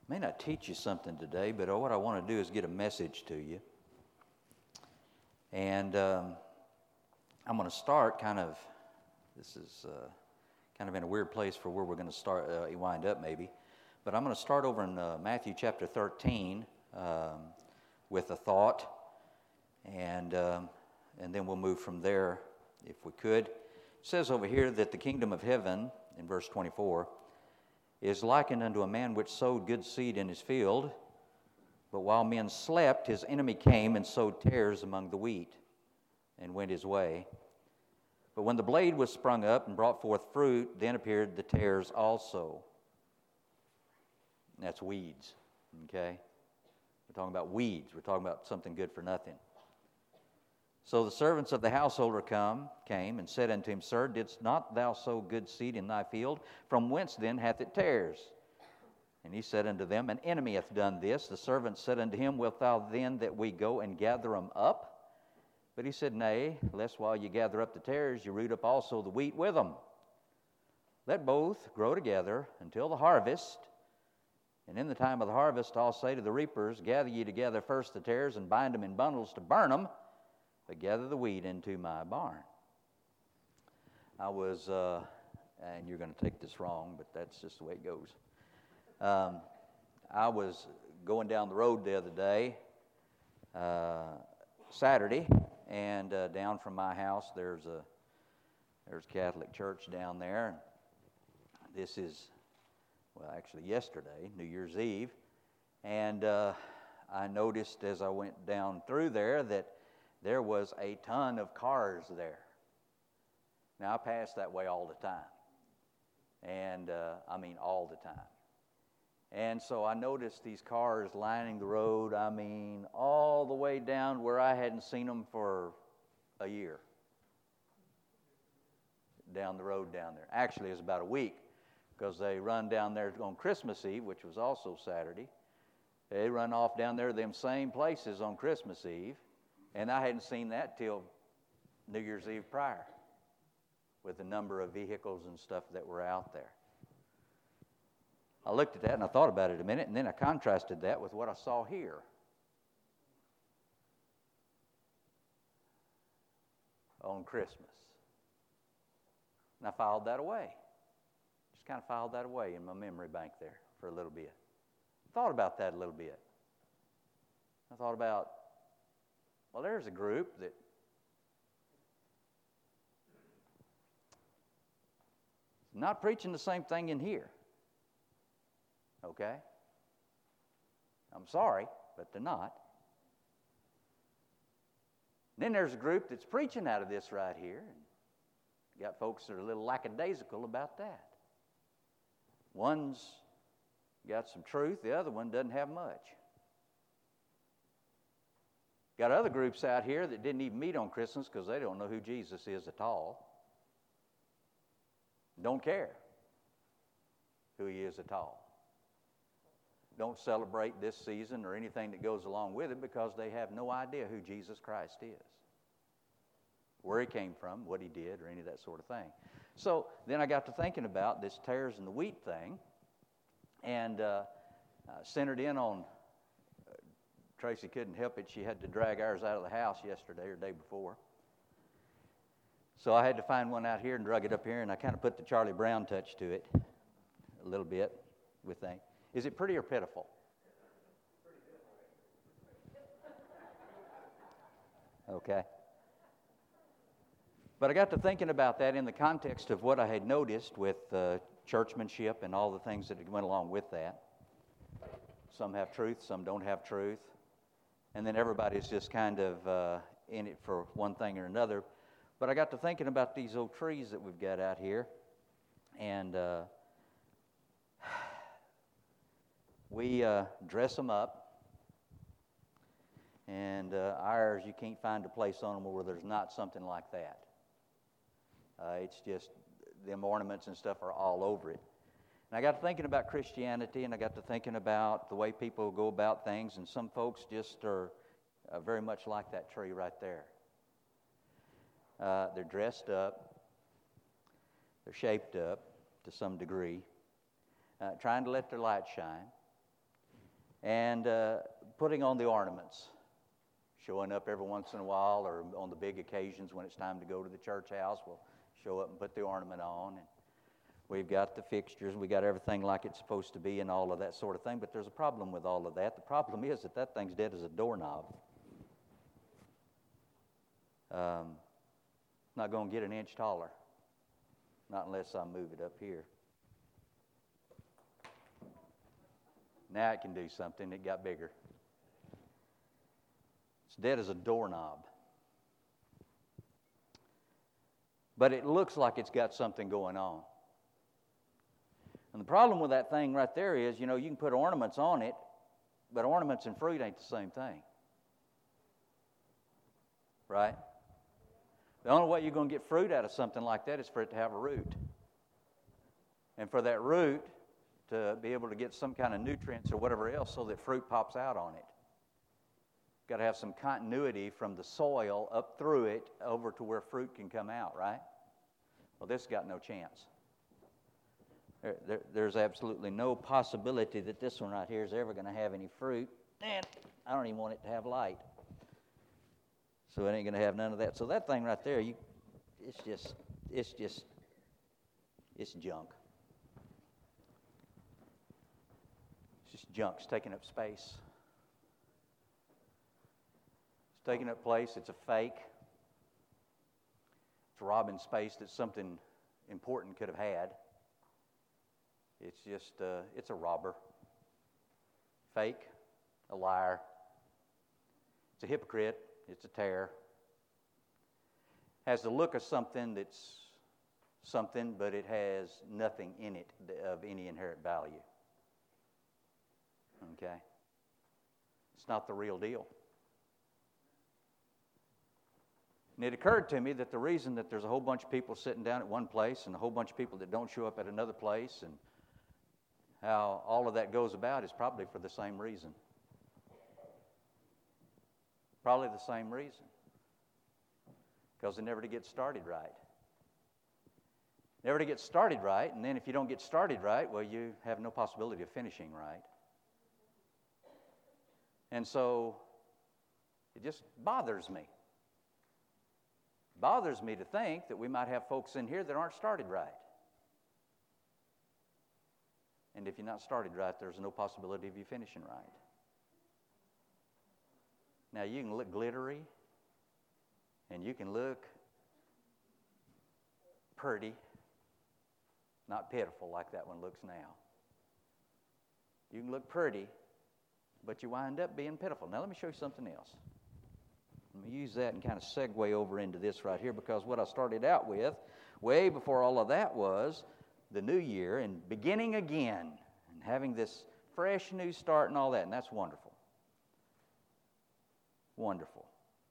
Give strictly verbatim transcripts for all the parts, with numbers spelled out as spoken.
may not teach you something today, but what I want to do is get a message to you. And um, I'm going to start kind of, this is uh, kind of in a weird place for where we're going to start, uh, wind up maybe. But I'm going to start over in uh, Matthew chapter thirteen um, with a thought, and um, and then we'll move from there if we could. It says over here that the kingdom of heaven, in verse twenty-four, is likened unto a man which sowed good seed in his field, but while men slept, his enemy came and sowed tares among the wheat, and went his way. But when the blade was sprung up and brought forth fruit, then appeared the tares also. That's weeds, okay? We're talking about weeds. We're talking about something good for nothing. So the servants of the householder come, came and said unto him, Sir, didst not thou sow good seed in thy field? From whence then hath it tares? And he said unto them, An enemy hath done this. The servants said unto him, Wilt thou then that we go and gather them up? But he said, Nay, lest while you gather up the tares, you root up also the wheat with them. Let both grow together until the harvest. And in the time of the harvest I'll say to the reapers, Gather ye together first the tares, and bind them in bundles to burn them, but gather the wheat into my barn. I was, uh, and you're going to take this wrong, but that's just the way it goes. Um, I was going down the road the other day, uh, Saturday, and uh, down from my house there's a there's a Catholic church down there. This is, well, actually yesterday, New Year's Eve, and uh, I noticed as I went down through there that there was a ton of cars there. Now, I pass that way all the time, and uh, I mean all the time. And so I noticed these cars lining the road, I mean, all the way down where I hadn't seen them for a year. Down the road down there. Actually, it was about a week, because they run down there on Christmas Eve, which was also Saturday. They run off down there them same places on Christmas Eve, and I hadn't seen that till New Year's Eve prior, with the number of vehicles and stuff that were out there. I looked at that and I thought about it a minute, and then I contrasted that with what I saw here. On Christmas. And I filed that away. Just kind of filed that away in my memory bank there for a little bit. Thought about that a little bit. I thought about, well, there's a group that is not preaching the same thing in here. Okay? I'm sorry, but they're not. Then there's a group that's preaching out of this right here. You got folks that are a little lackadaisical about that. One's got some truth, the other one doesn't have much. Got other groups out here that didn't even meet on Christmas because they don't know who Jesus is at all. Don't care who he is at all. Don't celebrate this season or anything that goes along with it because they have no idea who Jesus Christ is, where he came from, what he did, or any of that sort of thing. So then I got to thinking about this tares and the wheat thing, and uh, uh, centered in on, uh, Tracy couldn't help it. She had to drag ours out of the house yesterday or day before. So I had to find one out here and drug it up here, and I kind of put the Charlie Brown touch to it a little bit with things. Is it pretty or pitiful? Okay. But I got to thinking about that in the context of what I had noticed with uh, churchmanship and all the things that went along with that. Some have truth, some don't have truth. And then everybody's just kind of uh, in it for one thing or another. But I got to thinking about these old trees that we've got out here. And uh, we uh, dress them up. And uh, ours, you can't find a place on them where there's not something like that. Uh, it's just, them ornaments and stuff are all over it. And I got to thinking about Christianity, and I got to thinking about the way people go about things, and some folks just are uh, very much like that tree right there. Uh, they're dressed up, they're shaped up to some degree, uh, trying to let their light shine, and uh, putting on the ornaments, showing up every once in a while, or on the big occasions when it's time to go to the church house, we'll show up and put the ornament on. And we've got the fixtures, we got everything like it's supposed to be and all of that sort of thing, but there's a problem with all of that. The problem is that that thing's dead as a doorknob. Um, not going to get an inch taller, not unless I move it up here. Now it can do something. It got bigger. It's dead as a doorknob. But it looks like it's got something going on. And the problem with that thing right there is, you know, you can put ornaments on it, but ornaments and fruit ain't the same thing. Right? The only way you're going to get fruit out of something like that is for it to have a root. And for that root to be able to get some kind of nutrients or whatever else so that fruit pops out on it. Got to have some continuity from the soil up through it over to where fruit can come out, right? Well, this has got no chance. There, there, there's absolutely no possibility that this one right here is ever going to have any fruit. And I don't even want it to have light. So it ain't going to have none of that. So that thing right there, you, it's just, it's just, it's junk. It's just junk. It's taking up space. It's taking up place. It's a fake. It's robbing space that something important could have had. It's just, uh, it's a robber. Fake, a liar. It's a hypocrite. It's a terror. Has the look of something that's something, but it has nothing in it of any inherent value. Okay? It's not the real deal. And it occurred to me that the reason that there's a whole bunch of people sitting down at one place and a whole bunch of people that don't show up at another place and how all of that goes about is probably for the same reason. Probably the same reason. Because they never to get started right. Never to get started right, and then if you don't get started right, well, you have no possibility of finishing right. And so, it just bothers me. It bothers me to think that we might have folks in here that aren't started right. And if you're not started right, there's no possibility of you finishing right. Now, you can look glittery, and you can look pretty, not pitiful like that one looks now. You can look pretty, but you wind up being pitiful. Now, let me show you something else. Let me use that and kind of segue over into this right here, because what I started out with, way before all of that, was the new year and beginning again and having this fresh new start and all that, and that's wonderful. Wonderful.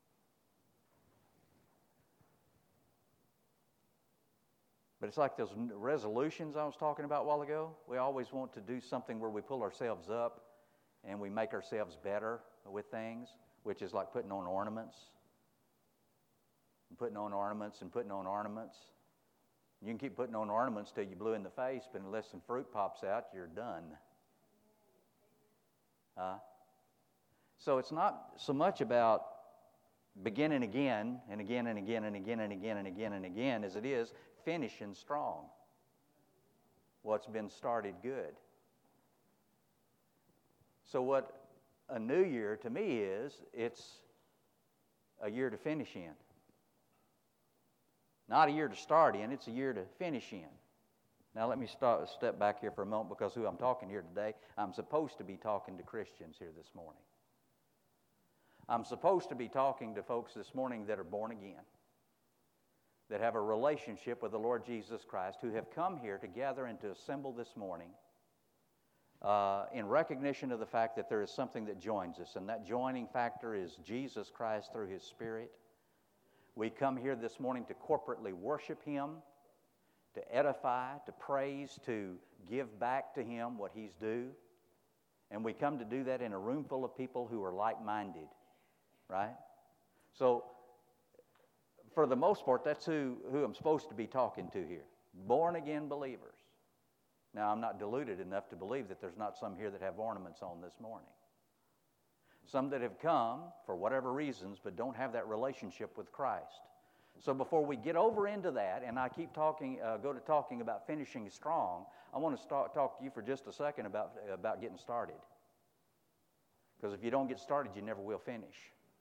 But it's like those resolutions I was talking about a while ago. We always want to do something where we pull ourselves up and we make ourselves better with things, which is like putting on ornaments. And putting on ornaments and putting on ornaments. You can keep putting on ornaments till you're blue in the face, but unless some fruit pops out, you're done. Huh? So it's not so much about beginning again and again and again and again and again and again and again as it is finishing strong. What's been started good. So what a new year to me is, it's a year to finish in. Not a year to start in, it's a year to finish in. Now let me start, step back here for a moment, because who I'm talking here today, I'm supposed to be talking to Christians here this morning. I'm supposed to be talking to folks this morning that are born again, that have a relationship with the Lord Jesus Christ, who have come here to gather and to assemble this morning uh, in recognition of the fact that there is something that joins us, and that joining factor is Jesus Christ through His Spirit. We come here this morning to corporately worship Him, to edify, to praise, to give back to Him what He's due. And we come to do that in a room full of people who are like-minded. Right? So, for the most part, that's who, who I'm supposed to be talking to here. Born-again believers. Now, I'm not deluded enough to believe that there's not some here that have ornaments on this morning. Some that have come for whatever reasons but don't have that relationship with Christ. So before we get over into that, and I keep talking, uh, go to talking about finishing strong, I want to start, talk to you for just a second about, about getting started. Because if you don't get started, you never will finish.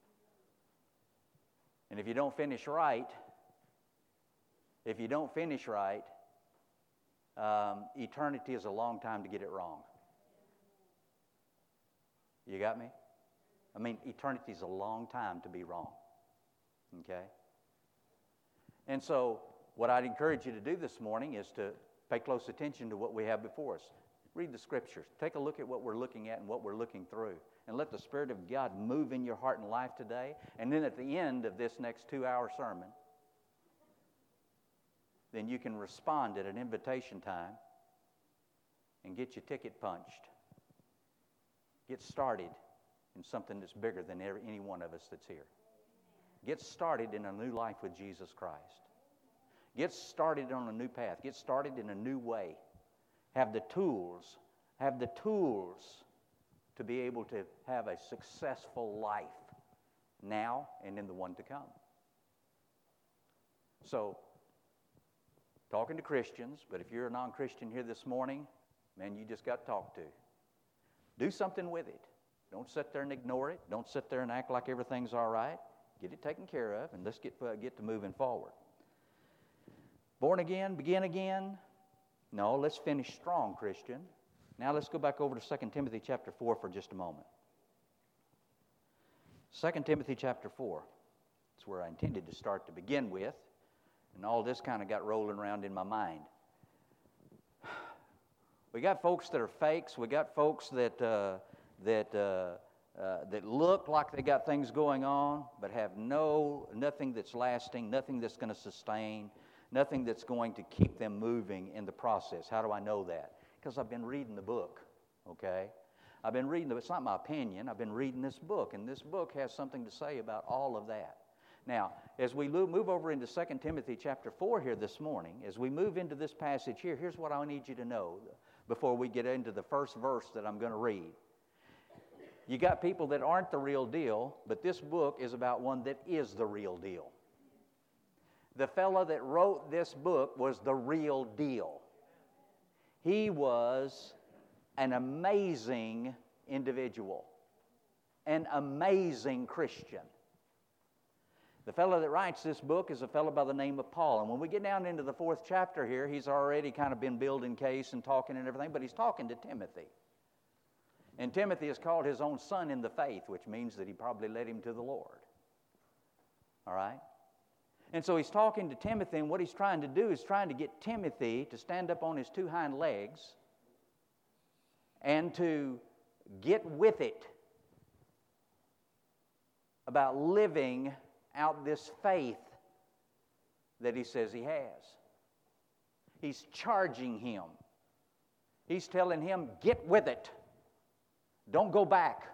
And if you don't finish right, if you don't finish right, um, eternity is a long time to get it wrong. You got me? I mean, eternity is a long time to be wrong. Okay? And so, what I'd encourage you to do this morning is to pay close attention to what we have before us. Read the Scriptures. Take a look at what we're looking at and what we're looking through. And let the Spirit of God move in your heart and life today. And then at the end of this next two-hour sermon, then you can respond at an invitation time and get your ticket punched. Get started in something that's bigger than every, any one of us that's here. Get started in a new life with Jesus Christ. Get started on a new path. Get started in a new way. Have the tools, have the tools to be able to have a successful life now and in the one to come. So, talking to Christians, but if you're a non-Christian here this morning, man, you just got talked to. Do something with it. Don't sit there and ignore it. Don't sit there and act like everything's all right. Get it taken care of, and let's get, uh, get to moving forward. Born again, begin again? No, let's finish strong, Christian. Now let's go back over to Second Timothy chapter four for just a moment. Second Timothy chapter four. That's where I intended to start to begin with, and all this kind of got rolling around in my mind. We got folks that are fakes. We got folks that uh, that uh, uh, that look like they got things going on, but have no nothing that's lasting, nothing that's going to sustain, nothing that's going to keep them moving in the process. How do I know that? Because I've been reading the book. Okay, I've been reading. The, it's not my opinion. I've been reading this book, and this book has something to say about all of that. Now, as we move over into Second Timothy chapter four here this morning, as we move into this passage here, here's what I need you to know before we get into the first verse that I'm going to read. You got people that aren't the real deal, but this book is about one that is the real deal. The fellow that wrote this book was the real deal. He was an amazing individual, an amazing Christian. The fellow that writes this book is a fellow by the name of Paul. And when we get down into the fourth chapter here, he's already kind of been building case and talking and everything, but he's talking to Timothy. And Timothy is called his own son in the faith, which means that he probably led him to the Lord. All right? And so he's talking to Timothy, and what he's trying to do is trying to get Timothy to stand up on his two hind legs and to get with it about living out this faith that he says he has. He's charging him. He's telling him, get with it. Don't go back.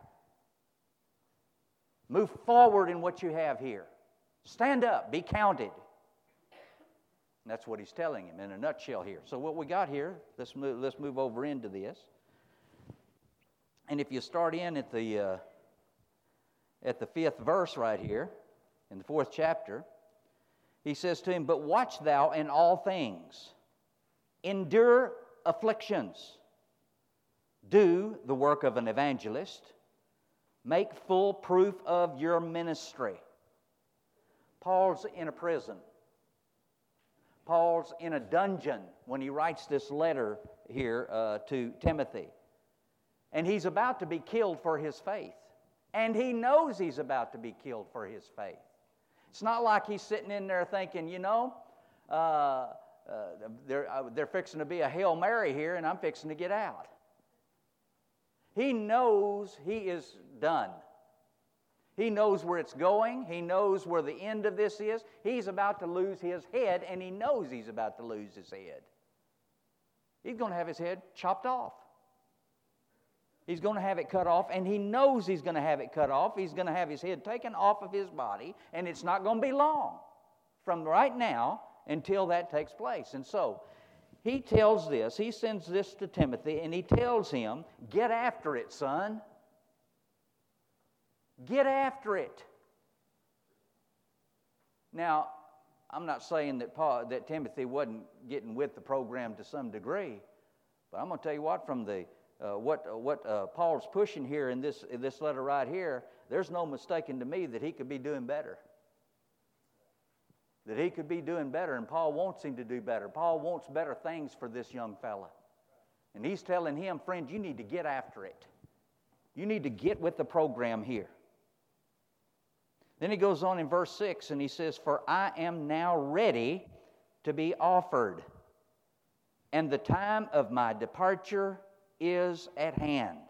Move forward in what you have here. Stand up. Be counted. And that's what he's telling him in a nutshell here. So what we got here, let's move, let's move over into this. And if you start in at the uh, at the fifth verse right here, in the fourth chapter, he says to him, but watch thou in all things. Endure afflictions. Do the work of an evangelist. Make full proof of your ministry. Paul's in a prison. Paul's in a dungeon when he writes this letter here uh, to Timothy. And he's about to be killed for his faith. And he knows he's about to be killed for his faith. It's not like he's sitting in there thinking, you know, uh, uh, they're, uh, they're fixing to be a Hail Mary here and I'm fixing to get out. He knows he is done. He knows where it's going. He knows where the end of this is. He's about to lose his head, and he knows he's about to lose his head. He's going to have his head chopped off. He's going to have it cut off, and he knows he's going to have it cut off. He's going to have his head taken off of his body, and it's not going to be long from right now until that takes place. And so, he tells this, he sends this to Timothy, and he tells him, get after it, son. Get after it. Now, I'm not saying that Paul, that Timothy wasn't getting with the program to some degree, but I'm going to tell you what, from the uh, what uh, what uh, Paul's pushing here in this in this letter right here, there's no mistaking to me that he could be doing better. That he could be doing better, and Paul wants him to do better. Paul wants better things for this young fella. And he's telling him, friend, you need to get after it. You need to get with the program here. Then he goes on in verse six and he says, for I am now ready to be offered, and the time of my departure is at hand.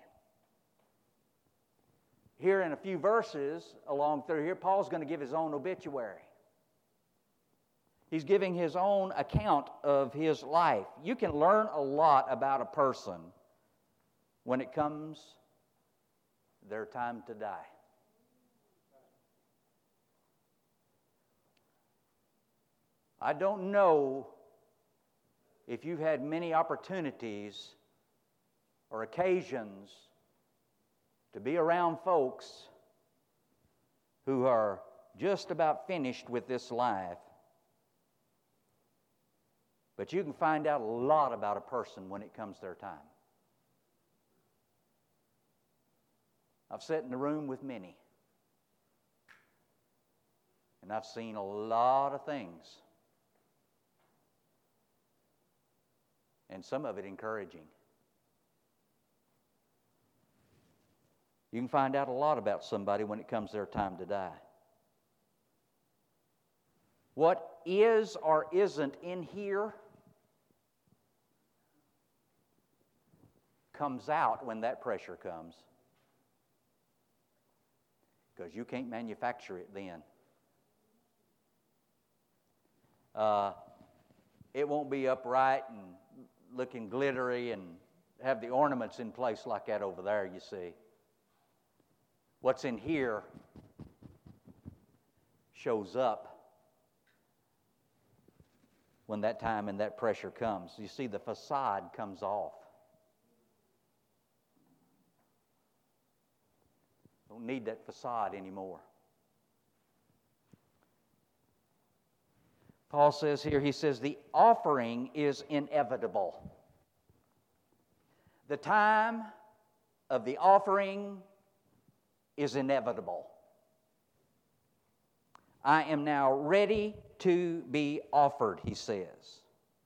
Here in a few verses along through here, Paul's going to give his own obituary. He's giving his own account of his life. You can learn a lot about a person when it comes their time to die. I don't know if you've had many opportunities or occasions to be around folks who are just about finished with this life. But you can find out a lot about a person when it comes their time. I've sat in the room with many, and I've seen a lot of things, and some of it encouraging. You can find out a lot about somebody when it comes their time to die. What is or isn't in here comes out when that pressure comes, because you can't manufacture it then. Uh, it won't be upright and looking glittery and have the ornaments in place like that over there, you see. What's in here shows up when that time and that pressure comes. You see, the facade comes off. Don't need that facade anymore. Paul says here, he says, the offering is inevitable. The time of the offering is inevitable. I am now ready to be offered, he says.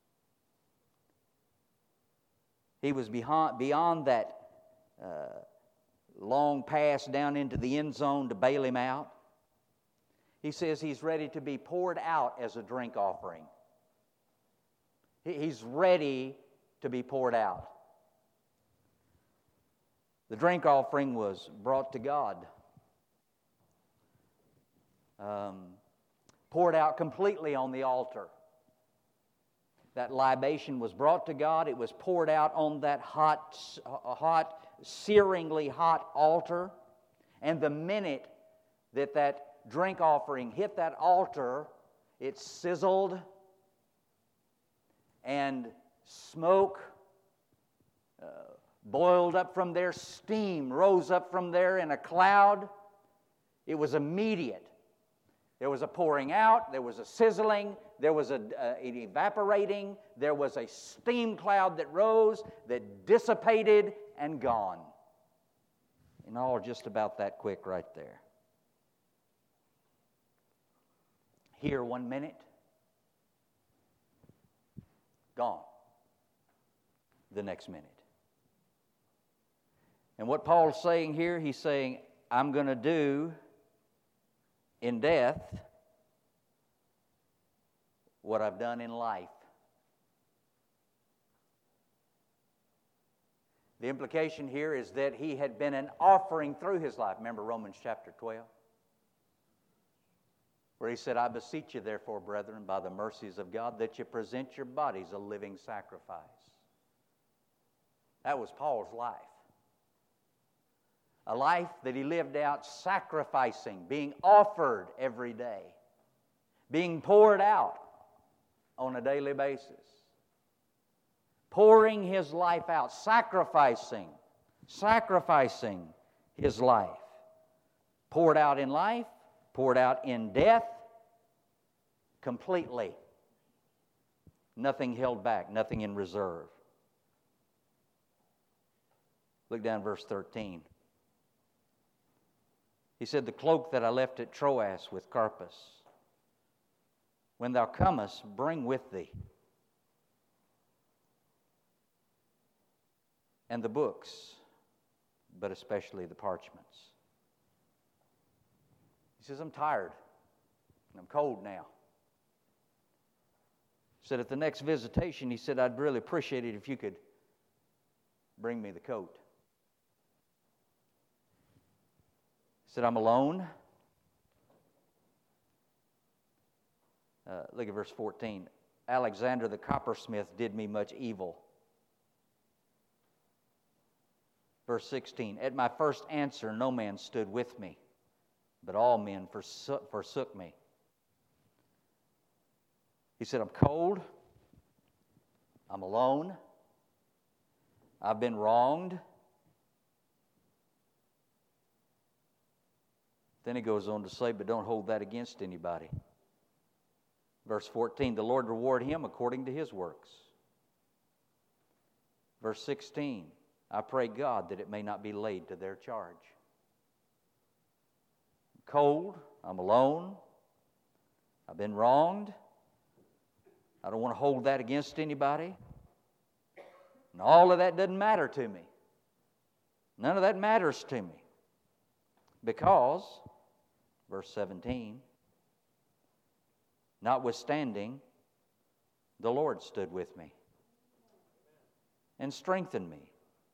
He was beyond, beyond that uh, long pass down into the end zone to bail him out. He says he's ready to be poured out as a drink offering. He's ready to be poured out. The drink offering was brought to God, um, poured out completely on the altar. That libation was brought to God. It was poured out on that hot, hot, searingly hot altar. And the minute that that drink offering hit that altar, it sizzled, and smoke uh, boiled up from there. Steam rose up from there in a cloud. It was immediate. There was a pouring out, there was a sizzling, there was a, uh, an evaporating, there was a steam cloud that rose, that dissipated and gone. And all just about that quick right there. Here one minute, gone the next minute. And what Paul's saying here, he's saying, I'm going to do in death what I've done in life. The implication here is that he had been an offering through his life. Remember Romans chapter twelve? Where he said, I beseech you therefore, brethren, by the mercies of God, that you present your bodies a living sacrifice. That was Paul's life. A life that he lived out sacrificing, being offered every day, being poured out on a daily basis. Pouring his life out, sacrificing, sacrificing his life poured out in life, poured out in death, completely. Nothing held back, nothing in reserve. Look down at verse thirteen. He said, the cloak that I left at Troas with Carpus, when thou comest, bring with thee. And the books, but especially the parchments. He says, I'm tired. And I'm cold now. He said, at the next visitation, he said, I'd really appreciate it if you could bring me the coat. He said, I'm alone. Uh, look at verse fourteen. Alexander the coppersmith did me much evil. Verse sixteen. At my first answer, no man stood with me, but all men forsook, forsook me. He said, I'm cold. I'm alone. I've been wronged. Then he goes on to say, but don't hold that against anybody. Verse fourteen, the Lord reward him according to his works. Verse sixteen, I pray God that it may not be laid to their charge. I'm cold, I'm alone, I've been wronged. I don't want to hold that against anybody. And all of that doesn't matter to me. None of that matters to me. Because, verse seventeen, notwithstanding, the Lord stood with me and strengthened me,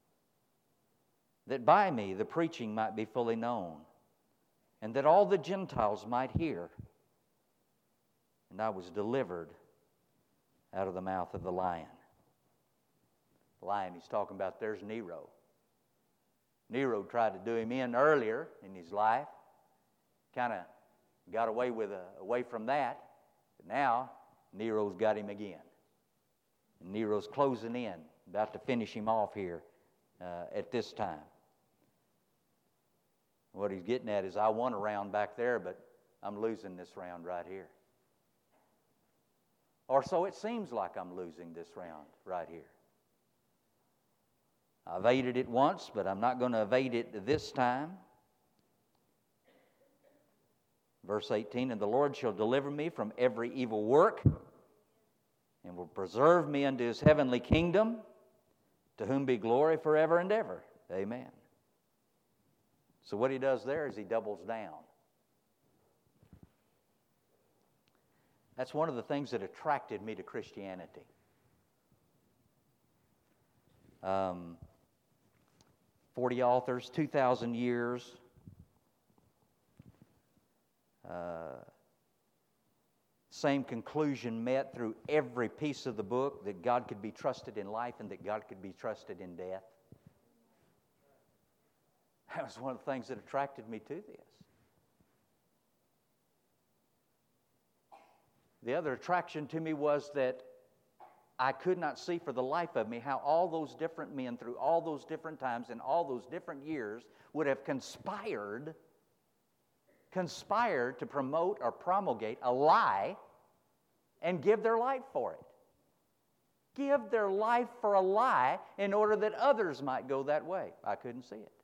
that by me the preaching might be fully known, and that all the Gentiles might hear. And I was delivered out of the mouth of the lion. The lion he's talking about, there's Nero. Nero tried to do him in earlier in his life. Kind of got away with a, away from that. But now, Nero's got him again. And Nero's closing in, about to finish him off here uh, at this time. What he's getting at is, I won a round back there, but I'm losing this round right here. Or so it seems like I'm losing this round right here. I evaded it once, but I'm not going to evade it this time. Verse eighteen, and the Lord shall deliver me from every evil work, and will preserve me unto his heavenly kingdom, to whom be glory forever and ever. Amen. So what he does there is he doubles down. That's one of the things that attracted me to Christianity. Um, Forty authors, two thousand years. Uh, same conclusion met through every piece of the book, that God could be trusted in life and that God could be trusted in death. That was one of the things that attracted me to this. The other attraction to me was that I could not see for the life of me how all those different men through all those different times and all those different years would have conspired, conspired to promote or promulgate a lie and give their life for it. Give their life for a lie in order that others might go that way. I couldn't see it.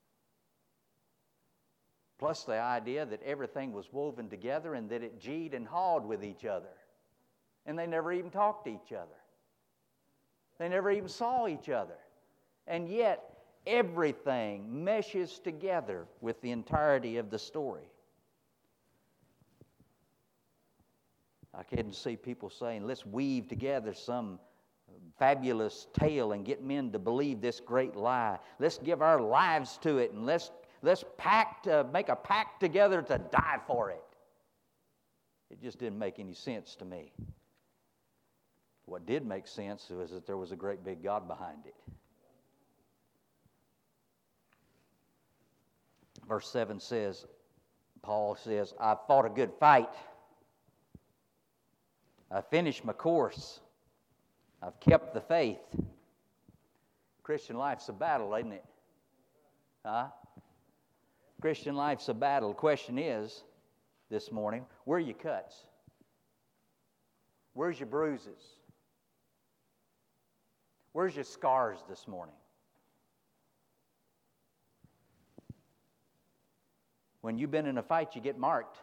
Plus the idea that everything was woven together and that it geed and hawed with each other. And they never even talked to each other. They never even saw each other. And yet, everything meshes together with the entirety of the story. I can see people saying, let's weave together some fabulous tale and get men to believe this great lie. Let's give our lives to it, and let's let's pact, uh, make a pact together to die for it. It just didn't make any sense to me. What did make sense was that there was a great big God behind it. Verse seven says, Paul says, I've fought a good fight. I've finished my course. I've kept the faith. Christian life's a battle, isn't it? Huh? Christian life's a battle. Question is, this morning, where are your cuts? Where's your bruises? Where's your scars this morning? When you've been in a fight, you get marked.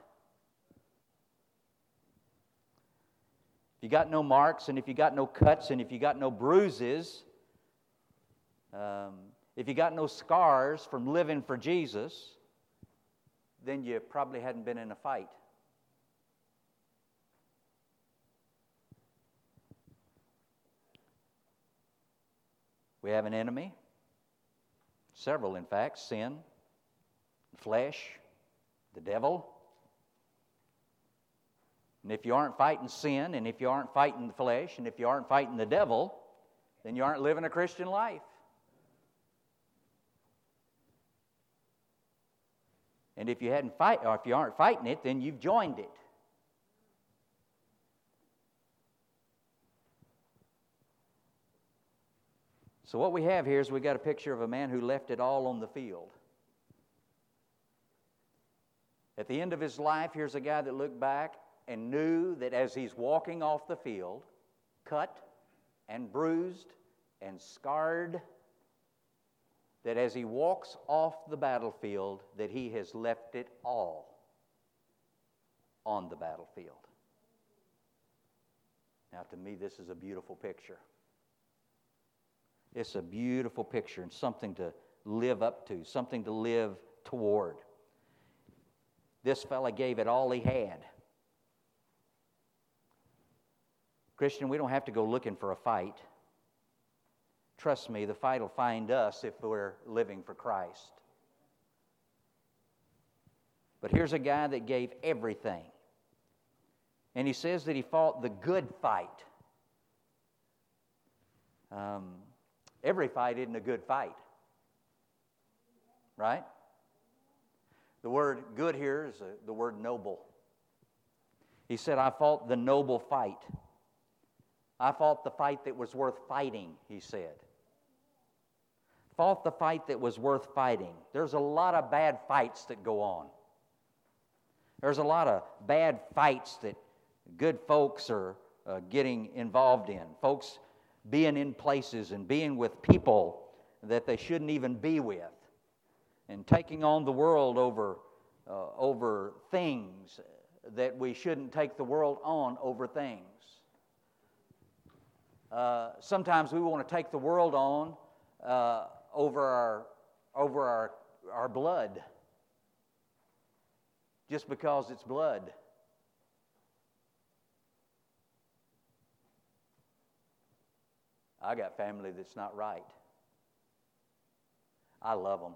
If you got no marks, and if you got no cuts, and if you got no bruises, um, if you got no scars from living for Jesus, then you probably hadn't been in a fight. We have an enemy, several in fact: sin, flesh, the devil. And if you aren't fighting sin, and if you aren't fighting the flesh, and if you aren't fighting the devil, then you aren't living a Christian life. And if you hadn't fight, or if you aren't fighting it, then you've joined it. So what we have here is we got a picture of a man who left it all on the field. At the end of his life, here's a guy that looked back and knew that as he's walking off the field, cut and bruised and scarred, that as he walks off the battlefield, that he has left it all on the battlefield. Now, to me, this is a beautiful picture. It's a beautiful picture and something to live up to, something to live toward. This fella gave it all he had. Christian, we don't have to go looking for a fight. Trust me, the fight will find us if we're living for Christ. But here's a guy that gave everything. And he says that he fought the good fight. Um, every fight isn't a good fight. Right? The word good here is a, the word noble. He said, I fought the noble fight. I fought the fight that was worth fighting, he said. Fought the fight that was worth fighting. There's a lot of bad fights that go on. There's a lot of bad fights that good folks are uh, getting involved in. Folks being in places and being with people that they shouldn't even be with. And taking on the world over, uh, over things that we shouldn't take the world on over things. Uh, sometimes we want to take the world on uh, over our over our our blood, just because it's blood. I got family that's not right. I love them.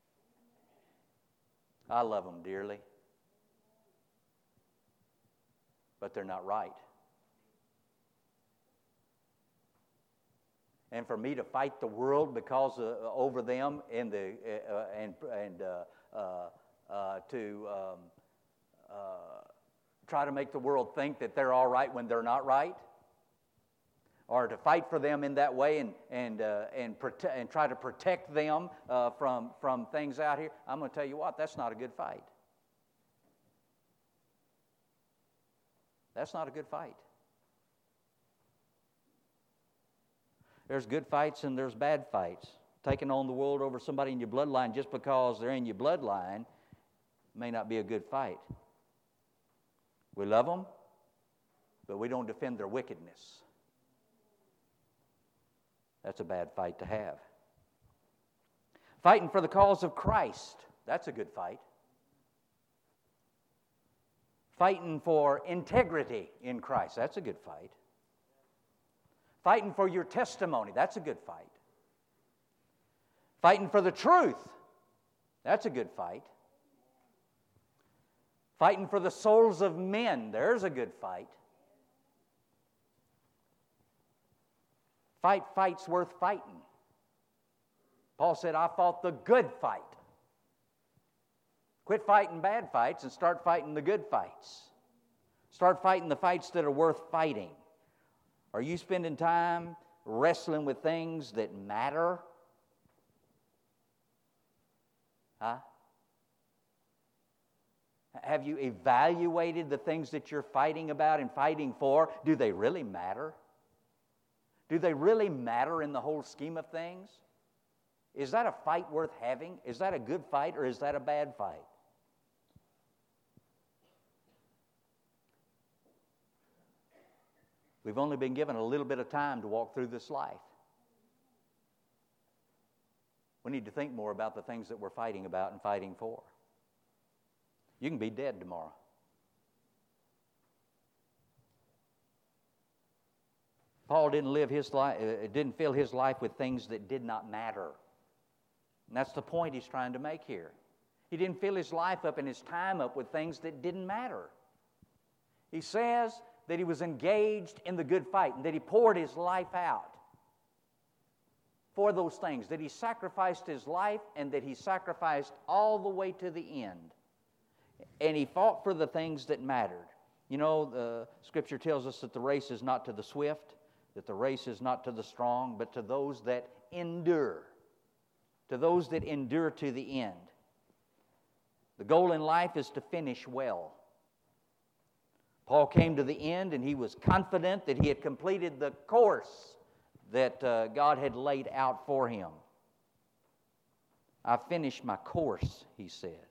I love them dearly, but they're not right. And for me to fight the world because uh, over them and the uh, and and uh, uh, uh, to um, uh, try to make the world think that they're all right when they're not right, or to fight for them in that way and and uh, and prote- and try to protect them uh, from from things out here, I'm going to tell you what, that's not a good fight. That's not a good fight. There's good fights and there's bad fights. Taking on the world over somebody in your bloodline just because they're in your bloodline may not be a good fight. We love them, but we don't defend their wickedness. That's a bad fight to have. Fighting for the cause of Christ, that's a good fight. Fighting for integrity in Christ, that's a good fight. Fighting for your testimony, that's a good fight. Fighting for the truth, that's a good fight. Fighting for the souls of men, there's a good fight. Fight fights worth fighting. Paul said, I fought the good fight. Quit fighting bad fights and start fighting the good fights. Start fighting the fights that are worth fighting. Are you spending time wrestling with things that matter? Huh? Have you evaluated the things that you're fighting about and fighting for? Do they really matter? Do they really matter in the whole scheme of things? Is that a fight worth having? Is that a good fight or is that a bad fight? We've only been given a little bit of time to walk through this life. We need to think more about the things that we're fighting about and fighting for. You can be dead tomorrow. Paul didn't live his life, uh, didn't fill his life with things that did not matter. And that's the point he's trying to make here. He didn't fill his life up and his time up with things that didn't matter. He says that he was engaged in the good fight and that he poured his life out for those things, that he sacrificed his life and that he sacrificed all the way to the end. And he fought for the things that mattered. You know, the Scripture tells us that the race is not to the swift, that the race is not to the strong, but to those that endure, to those that endure to the end. The goal in life is to finish well. Paul came to the end and he was confident that he had completed the course that uh, God had laid out for him. I finished my course, he said.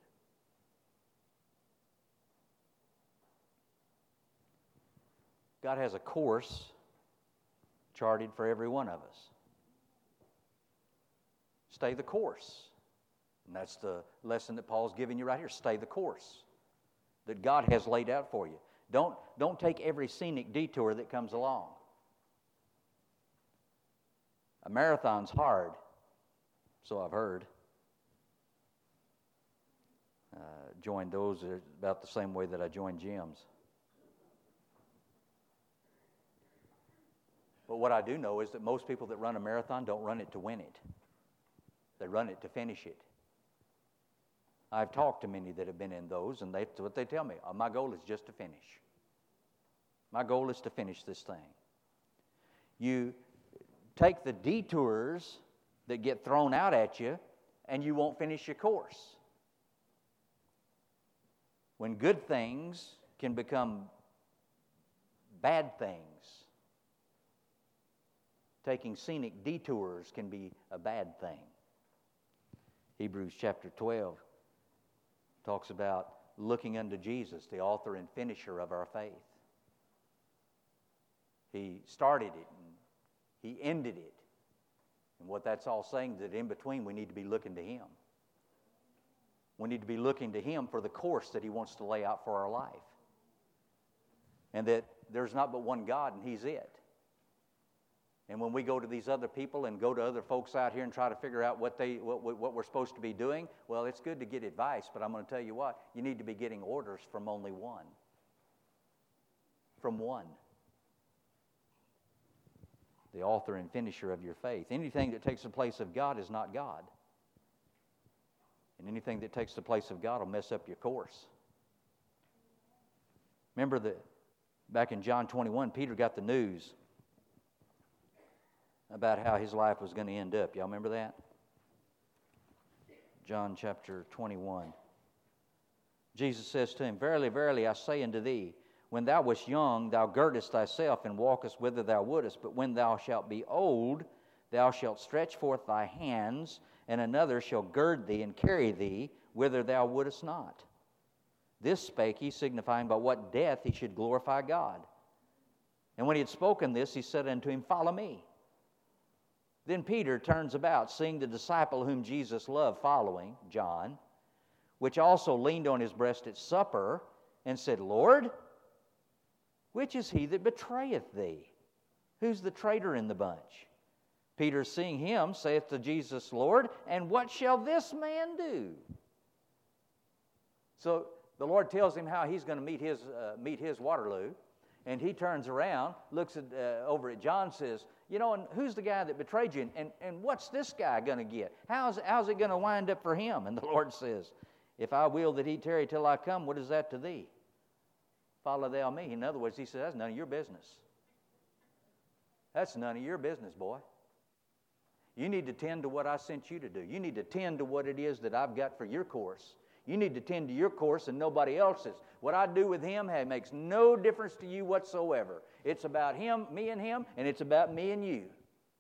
God has a course charted for every one of us. Stay the course. And that's the lesson that Paul's giving you right here. Stay the course that God has laid out for you. Don't, don't take every scenic detour that comes along. A marathon's hard, so I've heard. Uh, joined those about the same way that I joined gyms. But what I do know is that most people that run a marathon don't run it to win it. They run it to finish it. I've talked to many that have been in those, and that's what they tell me. Oh, my goal is just to finish. My goal is to finish this thing. You take the detours that get thrown out at you, and you won't finish your course. When good things can become bad things, taking scenic detours can be a bad thing. Hebrews chapter twelve talks about looking unto Jesus, the author and finisher of our faith. He started it and he ended it. And what that's all saying is that in between we need to be looking to him. We need to be looking to him for the course that he wants to lay out for our life. And that there's not but one God and he's it. And when we go to these other people and go to other folks out here and try to figure out what they what, what we're supposed to be doing, well, it's good to get advice, but I'm going to tell you what, you need to be getting orders from only one. From one. The author and finisher of your faith. Anything that takes the place of God is not God. And anything that takes the place of God will mess up your course. Remember that back in John twenty-one, Peter got the news about how his life was going to end up. Y'all remember that? John chapter twenty-one. Jesus says to him, Verily, verily, I say unto thee, when thou wast young, thou girdest thyself and walkest whither thou wouldest. But when thou shalt be old, thou shalt stretch forth thy hands, and another shall gird thee and carry thee whither thou wouldest not. This spake he, signifying by what death he should glorify God. And when he had spoken this, he said unto him, Follow me. Then Peter turns about, seeing the disciple whom Jesus loved following, John, which also leaned on his breast at supper, and said, Lord, which is he that betrayeth thee? Who's the traitor in the bunch? Peter, seeing him, saith to Jesus, Lord, and what shall this man do? So the Lord tells him how he's going to meet his uh, meet his Waterloo, and he turns around, looks at, uh, over at John, says, you know, and who's the guy that betrayed you? And, and, and what's this guy going to get? How's, how's it going to wind up for him? And the Lord says, if I will that he tarry till I come, what is that to thee? Follow thou me. In other words, he says, that's none of your business. That's none of your business, boy. You need to tend to what I sent you to do. You need to tend to what it is that I've got for your course. You need to tend to your course and nobody else's. What I do with him hey, makes no difference to you whatsoever. It's about him, me and him, and it's about me and you.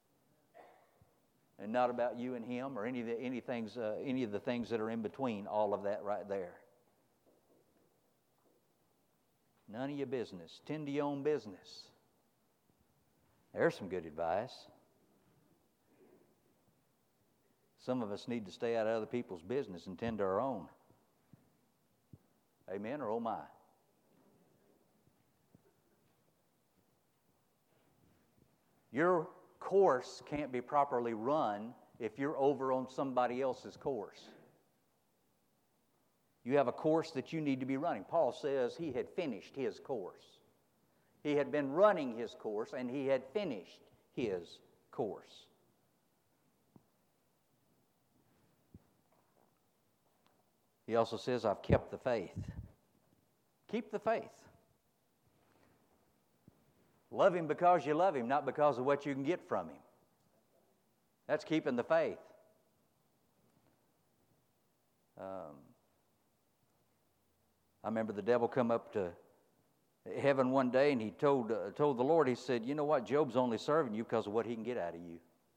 And not about you and him or any of the, any things, uh, any of the things that are in between all of that right there. None of your business. Tend to your own business. There's some good advice. Some of us need to stay out of other people's business and tend to our own. Amen or oh my? Your course can't be properly run if you're over on somebody else's course. You have a course that you need to be running. Paul says he had finished his course. He had been running his course and he had finished his course. He also says, I've kept the faith. Keep the faith. Love him because you love him, not because of what you can get from him. That's keeping the faith. Um, I remember the devil come up to heaven one day and he told, uh, told the Lord, he said, you know what, Job's only serving you because of what he can get out of you.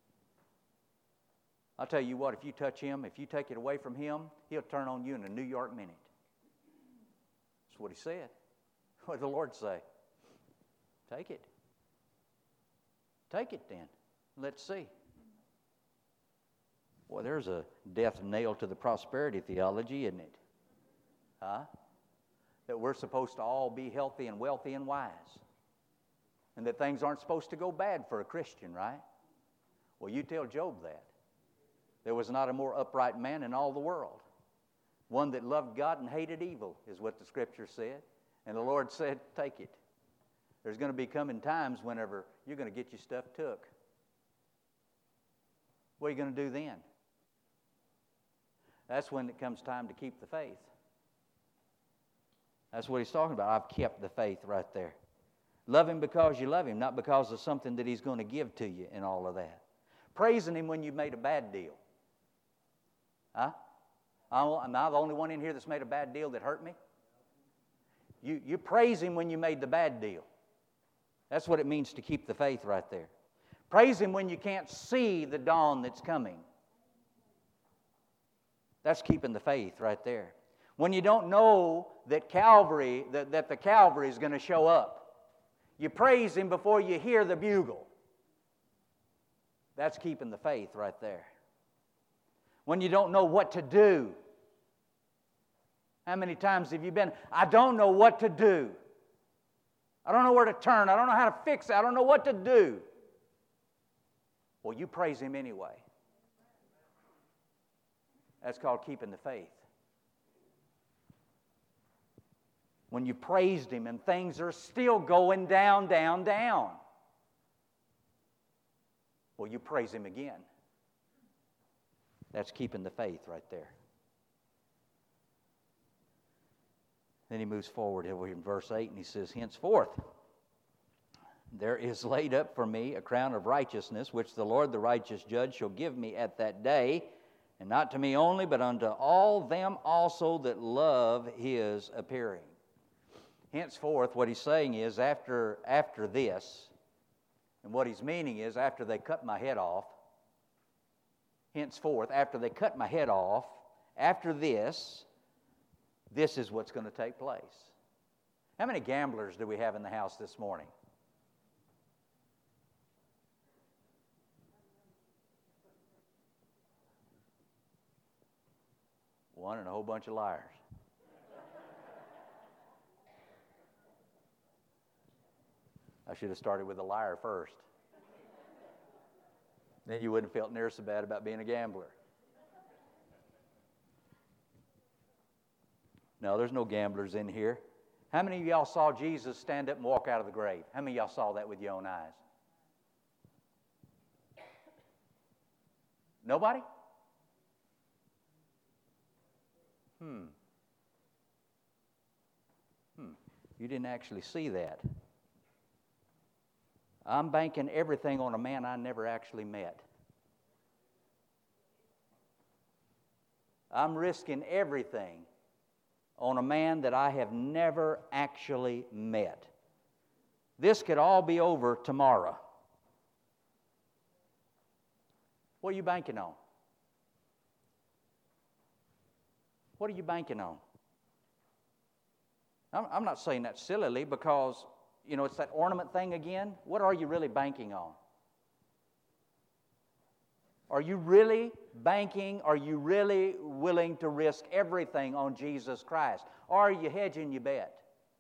I'll tell you what, if you touch him, if you take it away from him, he'll turn on you in a New York minute. That's what he said. What did the Lord say? Take it. Take it then. Let's see. Boy, there's a death nail to the prosperity theology, isn't it? Huh? That we're supposed to all be healthy and wealthy and wise. And that things aren't supposed to go bad for a Christian, right? Well, you tell Job that. There was not a more upright man in all the world. One that loved God and hated evil is what the Scripture said. And the Lord said, take it. There's going to be coming times whenever you're going to get your stuff took. What are you going to do then? That's when it comes time to keep the faith. That's what he's talking about. I've kept the faith right there. Love him because you love him, not because of something that he's going to give to you and all of that. Praising him when you've made a bad deal. Huh? Am I the only one in here that's made a bad deal that hurt me? You, you praise him when you made the bad deal. That's what it means to keep the faith right there. Praise him when you can't see the dawn that's coming. That's keeping the faith right there. When you don't know that Calvary, that, that the Calvary is going to show up. You praise him before you hear the bugle. That's keeping the faith right there. When you don't know what to do. How many times have you been, I don't know what to do. I don't know where to turn. I don't know how to fix it. I don't know what to do. Well, you praise him anyway. That's called keeping the faith. When you praised him and things are still going down, down, down. Well, you praise him again. That's keeping the faith right there. Then he moves forward in verse eight and he says, henceforth, there is laid up for me a crown of righteousness, which the Lord the righteous judge shall give me at that day, and not to me only, but unto all them also that love his appearing. Henceforth, what he's saying is, after, after this, and what he's meaning is, after they cut my head off, henceforth, after they cut my head off, after this, this is what's going to take place. How many gamblers do we have in the house this morning? One and a whole bunch of liars. I should have started with a liar first. Then you wouldn't have felt near so bad about being a gambler. No, there's no gamblers in here. How many of y'all saw Jesus stand up and walk out of the grave? How many of y'all saw that with your own eyes? Nobody? Hmm. Hmm. You didn't actually see that. I'm banking everything on a man I never actually met. I'm risking everything on a man that I have never actually met. This could all be over tomorrow. What are you banking on? What are you banking on? I'm, I'm not saying that sillily because, you know, it's that ornament thing again. What are you really banking on? Are you really banking? Are you really willing to risk everything on Jesus Christ? Or are you hedging your bet?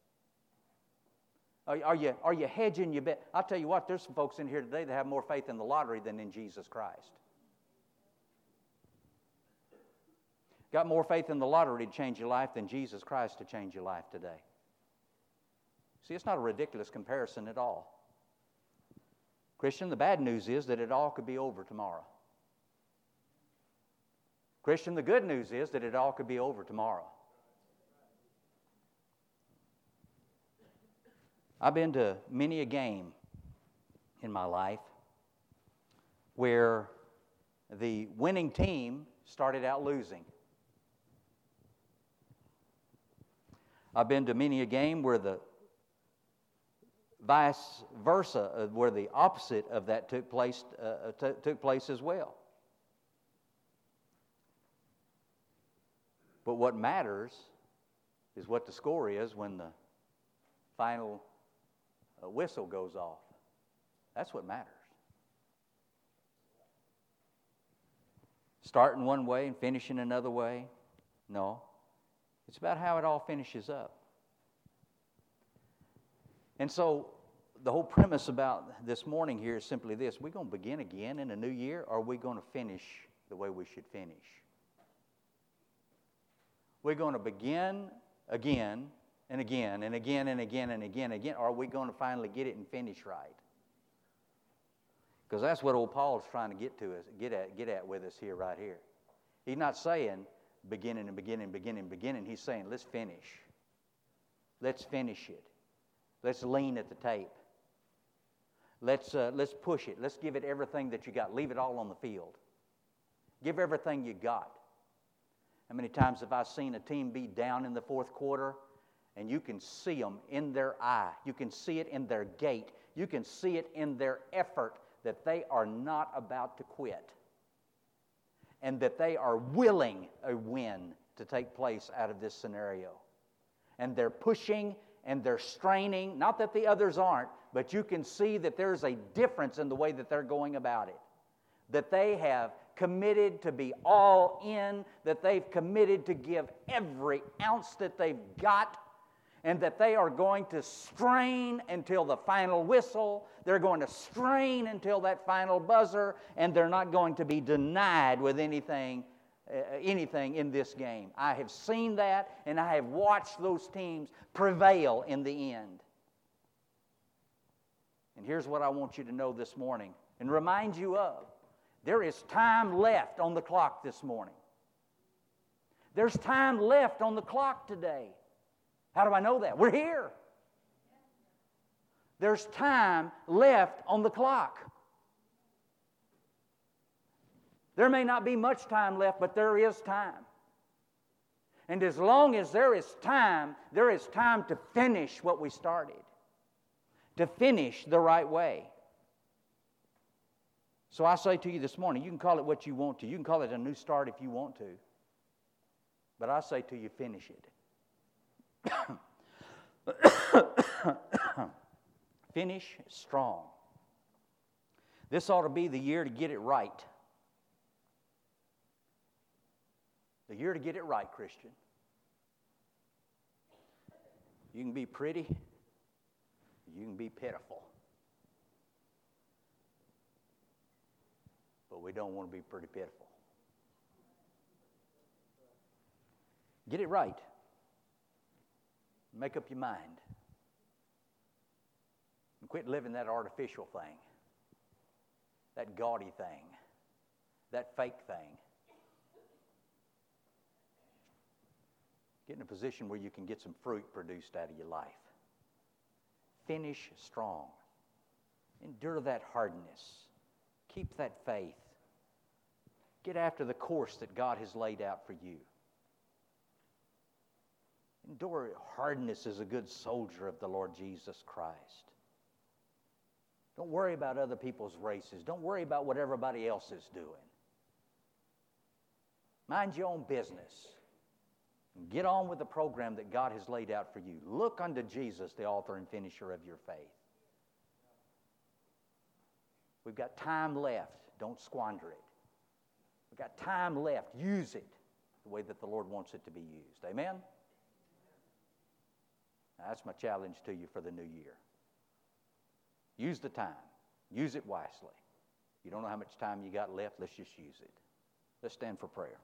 Are, are, you, are you hedging your bet? I'll tell you what, there's some folks in here today that have more faith in the lottery than in Jesus Christ. Got more faith in the lottery to change your life than Jesus Christ to change your life today. See, it's not a ridiculous comparison at all. Christian, the bad news is that it all could be over tomorrow. Christian, the good news is that it all could be over tomorrow. I've been to many a game in my life where the winning team started out losing. I've been to many a game where the vice versa, uh, where the opposite of that took place, uh, t- took place as well. But what matters is what the score is when the final uh, whistle goes off. That's what matters. Starting one way and finishing another way? No. It's about how it all finishes up. And so the whole premise about this morning here is simply this. We're going to begin again in a new year, or are we going to finish the way we should finish? We're going to begin again and again and again and again and again and again, or are we going to finally get it and finish right? Because that's what old Paul's trying to get to us, get at, get at with us here, right here. He's not saying beginning and beginning, beginning, beginning. He's saying, let's finish. Let's finish it. Let's lean at the tape. Let's, uh, let's push it. Let's give it everything that you got. Leave it all on the field. Give everything you got. How many times have I seen a team be down in the fourth quarter, and you can see them in their eye. You can see it in their gait. You can see it in their effort that they are not about to quit, and that they are willing a win to take place out of this scenario. And they're pushing and they're straining. Not that the others aren't, but you can see that there's a difference in the way that they're going about it. That they have committed to be all in, that they've committed to give every ounce that they've got, and that they are going to strain until the final whistle. They're going to strain until that final buzzer, and they're not going to be denied with anything, uh, anything in this game. I have seen that, and I have watched those teams prevail in the end. And here's what I want you to know this morning, and remind you of. There is time left on the clock this morning. There's time left on the clock today. How do I know that? We're here. There's time left on the clock. There may not be much time left, but there is time. And as long as there is time, there is time to finish what we started, to finish the right way. So I say to you this morning, you can call it what you want to. You can call it a new start if you want to. But I say to you, finish it. Finish strong. This ought to be the year to get it right. The year to get it right, Christian. You can be pretty. You can be pitiful. But we don't want to be pretty pitiful. Get it right. Make up your mind. And quit living that artificial thing, that gaudy thing, that fake thing. Get in a position where you can get some fruit produced out of your life. Finish strong. Endure that hardness. Keep that faith. Get after the course that God has laid out for you. Endure hardness as a good soldier of the Lord Jesus Christ. Don't worry about other people's races. Don't worry about what everybody else is doing. Mind your own business. And get on with the program that God has laid out for you. Look unto Jesus, the author and finisher of your faith. We've got time left. Don't squander it. We've got time left. Use it the way that the Lord wants it to be used. Amen? Now, that's my challenge to you for the new year. Use the time. Use it wisely. You don't know how much time you got left. Let's just use it. Let's stand for prayer.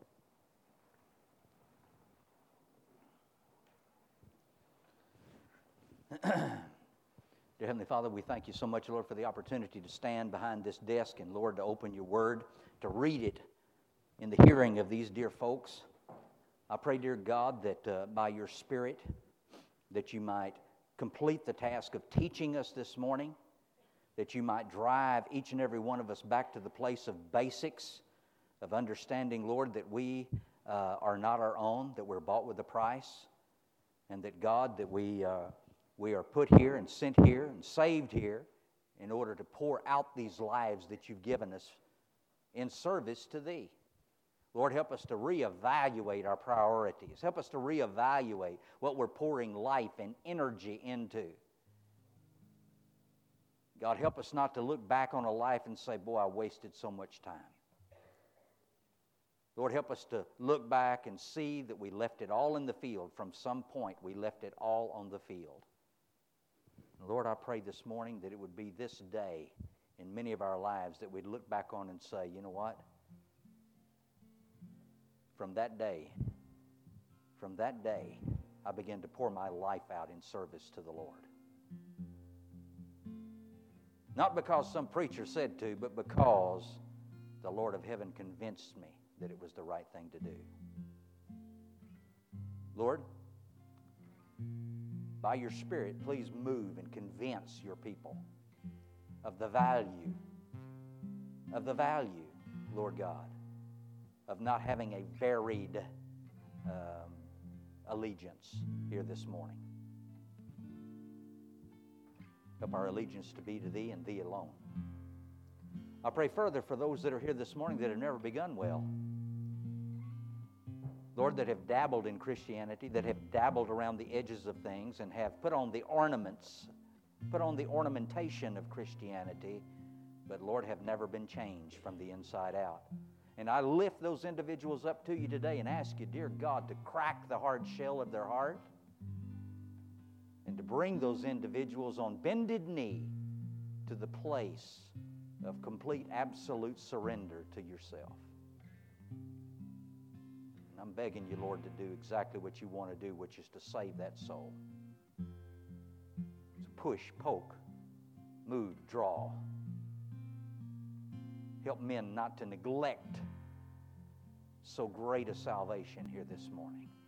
Dear Heavenly Father, we thank you so much, Lord, for the opportunity to stand behind this desk and, Lord, to open your word, to read it in the hearing of these dear folks. I pray, dear God, that uh, by your Spirit, that you might complete the task of teaching us this morning, that you might drive each and every one of us back to the place of basics, of understanding, Lord, that we uh, are not our own, that we're bought with a price, and that, God, that we, uh, we are put here and sent here and saved here in order to pour out these lives that you've given us in service to Thee. Lord, help us to reevaluate our priorities. Help us to reevaluate what we're pouring life and energy into. God, help us not to look back on a life and say, boy, I wasted so much time. Lord, help us to look back and see that we left it all in the field. From some point, we left it all on the field. And Lord, I pray this morning that it would be this day in many of our lives that we'd look back on and say, you know what? From that day, from that day, I began to pour my life out in service to the Lord. Not because some preacher said to, but because the Lord of heaven convinced me that it was the right thing to do. Lord, by your Spirit, please move and convince your people of the value, of the value, Lord God, of not having a varied um, allegiance here this morning. Help our allegiance to be to Thee and Thee alone. I pray further for those that are here this morning that have never begun well. Lord, that have dabbled in Christianity, that have dabbled around the edges of things and have put on the ornaments, put on the ornamentation of Christianity, but Lord, have never been changed from the inside out. And I lift those individuals up to you today and ask you, dear God, to crack the hard shell of their heart and to bring those individuals on bended knee to the place of complete, absolute surrender to yourself. And I'm begging you, Lord, to do exactly what you want to do, which is to save that soul. So push, poke, move, draw. Help men not to neglect so great a salvation here this morning.